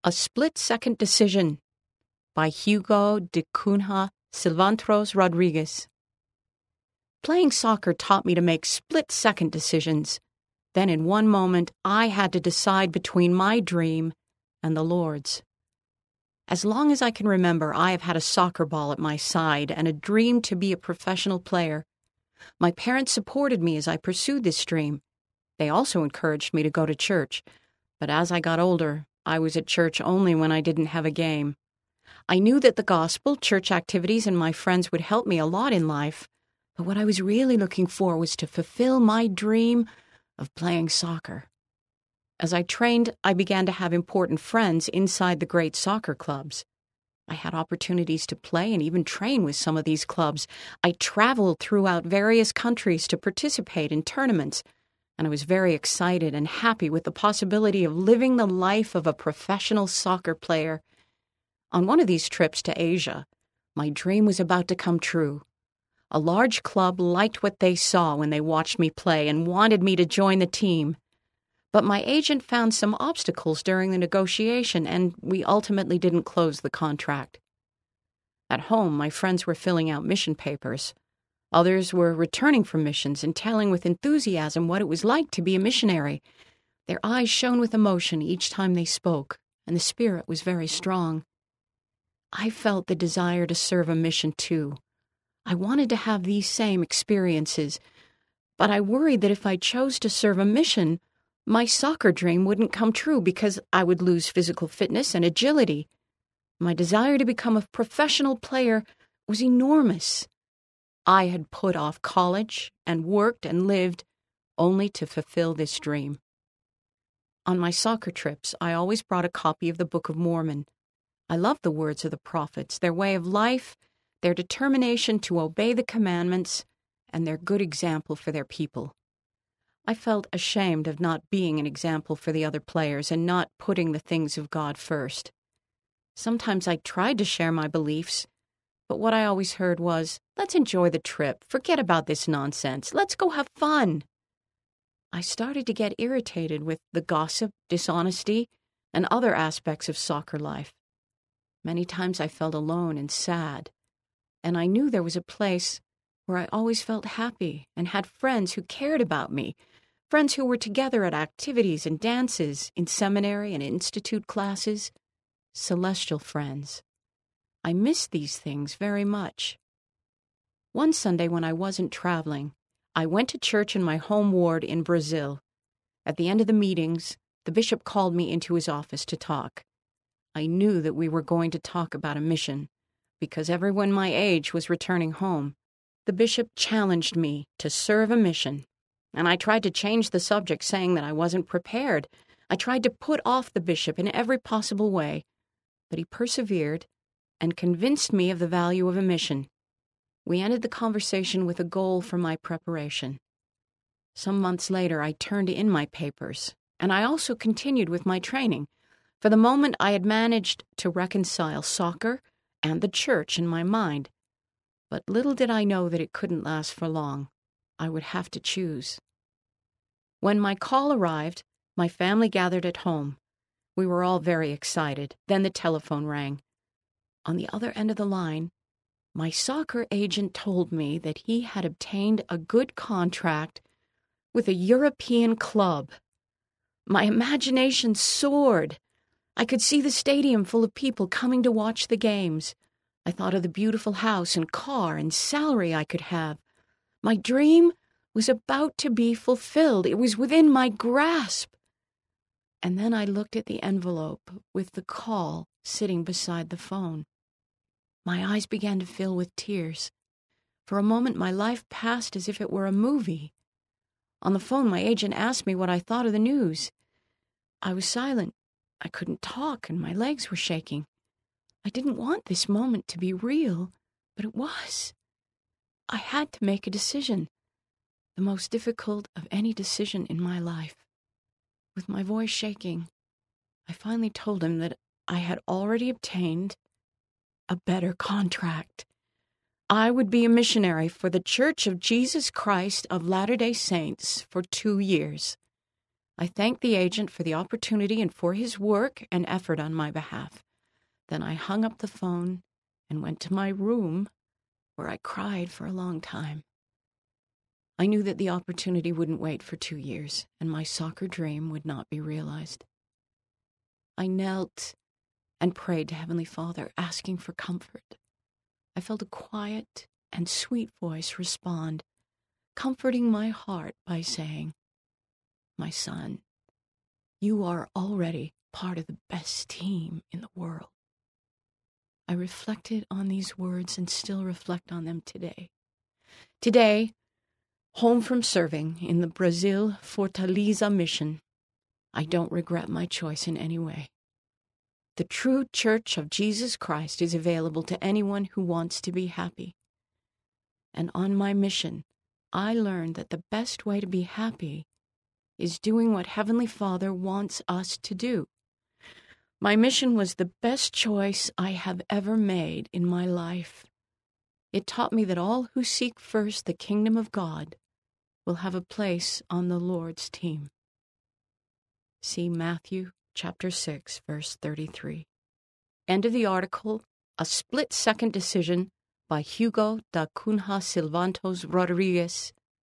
A Split-Second Decision by Hugo de Cunha Silvantros Rodriguez. Playing soccer taught me to make split-second decisions. Then in one moment, I had to decide between my dream and the Lord's. As long as I can remember, I have had a soccer ball at my side and a dream to be a professional player. My parents supported me as I pursued this dream. They also encouraged me to go to church. But as I got older, I was at church only when I didn't have a game. I knew that the gospel, church activities, and my friends would help me a lot in life, but what I was really looking for was to fulfill my dream of playing soccer. As I trained, I began to have important friends inside the great soccer clubs. I had opportunities to play and even train with some of these clubs. I traveled throughout various countries to participate in tournaments, and I was very excited and happy with the possibility of living the life of a professional soccer player. On one of these trips to Asia, my dream was about to come true. A large club liked what they saw when they watched me play and wanted me to join the team. But my agent found some obstacles during the negotiation, and we ultimately didn't close the contract. At home, my friends were filling out mission papers. Others were returning from missions and telling with enthusiasm what it was like to be a missionary. Their eyes shone with emotion each time they spoke, and the spirit was very strong. I felt the desire to serve a mission too. I wanted to have these same experiences, but I worried that if I chose to serve a mission, my soccer dream wouldn't come true because I would lose physical fitness and agility. My desire to become a professional player was enormous. I had put off college and worked and lived only to fulfill this dream. On my soccer trips, I always brought a copy of the Book of Mormon. I loved the words of the prophets, their way of life, their determination to obey the commandments, and their good example for their people. I felt ashamed of not being an example for the other players and not putting the things of God first. Sometimes I tried to share my beliefs, but what I always heard was, "Let's enjoy the trip. Forget about this nonsense. Let's go have fun." I started to get irritated with the gossip, dishonesty, and other aspects of soccer life. Many times I felt alone and sad, and I knew there was a place where I always felt happy and had friends who cared about me, friends who were together at activities and dances, in seminary and institute classes, celestial friends. I missed these things very much. One Sunday when I wasn't traveling, I went to church in my home ward in Brazil. At the end of the meetings, the bishop called me into his office to talk. I knew that we were going to talk about a mission, because everyone my age was returning home. The bishop challenged me to serve a mission, and I tried to change the subject, saying that I wasn't prepared. I tried to put off the bishop in every possible way, but he persevered and convinced me of the value of a mission. We ended the conversation with a goal for my preparation. Some months later, I turned in my papers, and I also continued with my training. For the moment, I had managed to reconcile soccer and the church in my mind. But little did I know that it couldn't last for long. I would have to choose. When my call arrived, my family gathered at home. We were all very excited. Then the telephone rang. On the other end of the line, my soccer agent told me that he had obtained a good contract with a European club. My imagination soared. I could see the stadium full of people coming to watch the games. I thought of the beautiful house and car and salary I could have. My dream was about to be fulfilled. It was within my grasp. And then I looked at the envelope with the call sitting beside the phone. My eyes began to fill with tears. For a moment, my life passed as if it were a movie. On the phone, my agent asked me what I thought of the news. I was silent. I couldn't talk, and my legs were shaking. I didn't want this moment to be real, but it was. I had to make a decision, the most difficult of any decision in my life. With my voice shaking, I finally told him that I had already obtained a better contract. I would be a missionary for the Church of Jesus Christ of Latter-day Saints for 2 years. I thanked the agent for the opportunity and for his work and effort on my behalf. Then I hung up the phone and went to my room, where I cried for a long time. I knew that the opportunity wouldn't wait for 2 years, and my soccer dream would not be realized. I knelt and prayed to Heavenly Father, asking for comfort. I felt a quiet and sweet voice respond, comforting my heart by saying, "My son, you are already part of the best team in the world." I reflected on these words and still reflect on them today. Today, home from serving in the Brazil Fortaleza mission, I don't regret my choice in any way. The true Church of Jesus Christ is available to anyone who wants to be happy. And on my mission, I learned that the best way to be happy is doing what Heavenly Father wants us to do. My mission was the best choice I have ever made in my life. It taught me that all who seek first the kingdom of God will have a place on the Lord's team. See Matthew chapter 6, verse 33. End of the article, A Split-Second Decision by Hugo da Cunha Silvantos Rodriguez,